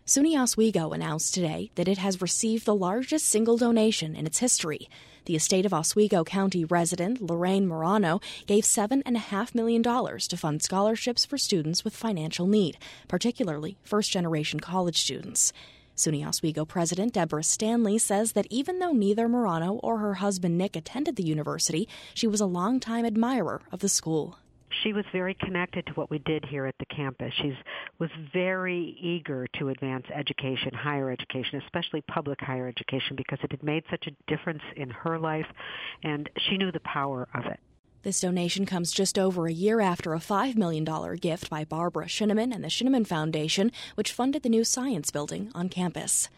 SUNY Oswego announced today that it has received the largest single donation in its history. The estate of Oswego County resident Lorraine Morano gave $7.5 million to fund scholarships for students with financial need, particularly first-generation college students. SUNY Oswego President Deborah Stanley says that even though neither Morano or her husband Nick attended the university, she was a longtime admirer of the school. She was very connected to what we did here at the campus. She was very eager to advance education, higher education, especially public higher education, because it had made such a difference in her life, and she knew the power of it. This donation comes just over a year after a $5 million gift by Barbara Shineman and the Shineman Foundation, which funded the new science building on campus.